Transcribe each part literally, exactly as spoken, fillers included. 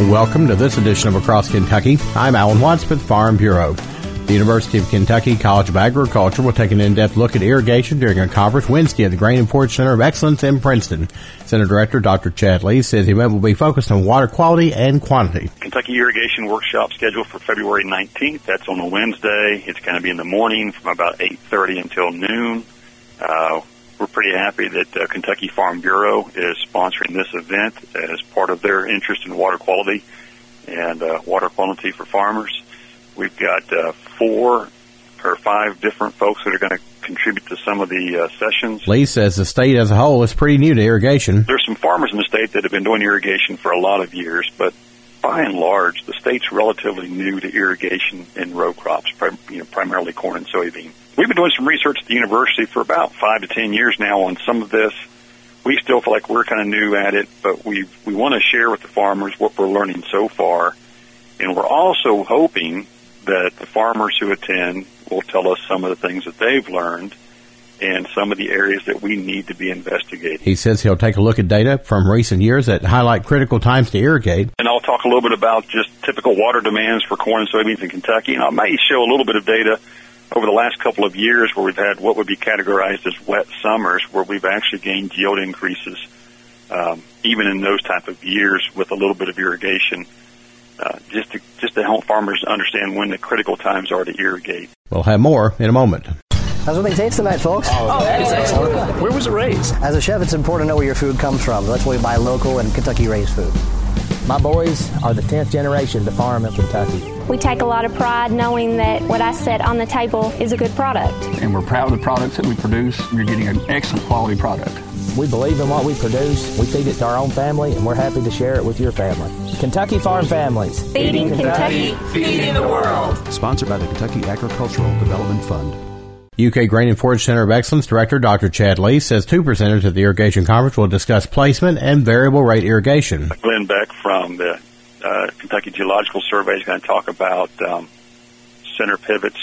Welcome to this edition of Across Kentucky. I'm Alan Watts with Farm Bureau. The University of Kentucky College of Agriculture will take an in-depth look at irrigation during a conference Wednesday at the Grain and Forage Center of Excellence in Princeton. Center Director Doctor Chad Lee says the event will be focused on water quality and quantity. Kentucky Irrigation Workshop scheduled for February nineteenth. That's on a Wednesday. It's going to be in the morning from about eight thirty until noon. Uh, we're pretty happy that uh, Kentucky Farm Bureau is sponsoring this event as part of their interest in water quality and uh, water quality for farmers. We've got uh, four or five different folks that are going to contribute to some of the uh, sessions. Lee says the state as a whole is pretty new to irrigation. There's some farmers in the state that have been doing irrigation for a lot of years, but by and large, the state's relatively new to irrigation in row crops, prim- you know, primarily corn and soybean. We've been doing some research at the university for about five to ten years now on some of this. We still feel like we're kind of new at it, but we we want to share with the farmers what we're learning so far, and we're also hoping that the farmers who attend will tell us some of the things that they've learned and some of the areas that we need to be investigating. He says he'll take a look at data from recent years that highlight critical times to irrigate. And I'll talk a little bit about just typical water demands for corn and soybeans in Kentucky, and I may show a little bit of data over the last couple of years where we've had what would be categorized as wet summers, where we've actually gained yield increases um, even in those type of years with a little bit of irrigation. Uh, just to just to help farmers understand when the critical times are to irrigate. We'll have more in a moment. How's what they taste tonight, folks? Oh, it's excellent. Where was it raised? As a chef, it's important to know where your food comes from. That's why we buy local and Kentucky-raised food. My boys are the tenth generation to farm in Kentucky. We take a lot of pride knowing that what I set on the table is a good product. And we're proud of the products that we produce. We're getting an excellent quality product. We believe in what we produce, we feed it to our own family, and we're happy to share it with your family. Kentucky Farm Families. Feeding Kentucky, feeding the world. Sponsored by the Kentucky Agricultural Development Fund. U K Grain and Forage Center of Excellence Director Doctor Chad Lee says two presenters at the irrigation conference will discuss placement and variable rate irrigation. Glenn Beck from the uh, Kentucky Geological Survey is going to talk about um, center pivots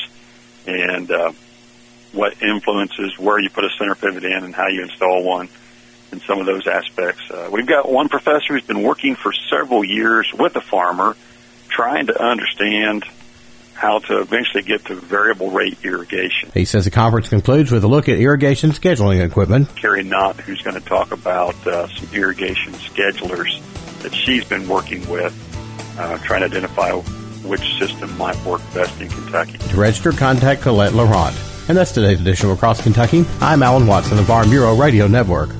and uh, what influences where you put a center pivot in and how you install one and some of those aspects. Uh, we've got one professor who's been working for several years with a farmer trying to understand how to eventually get to variable rate irrigation. He says the conference concludes with a look at irrigation scheduling equipment. Carrie Knott, who's going to talk about uh, some irrigation schedulers that she's been working with, uh, trying to identify which system might work best in Kentucky. To register, contact Colette Laurent. And that's today's edition of Across Kentucky. I'm Alan Watson, the Farm Bureau Radio Network.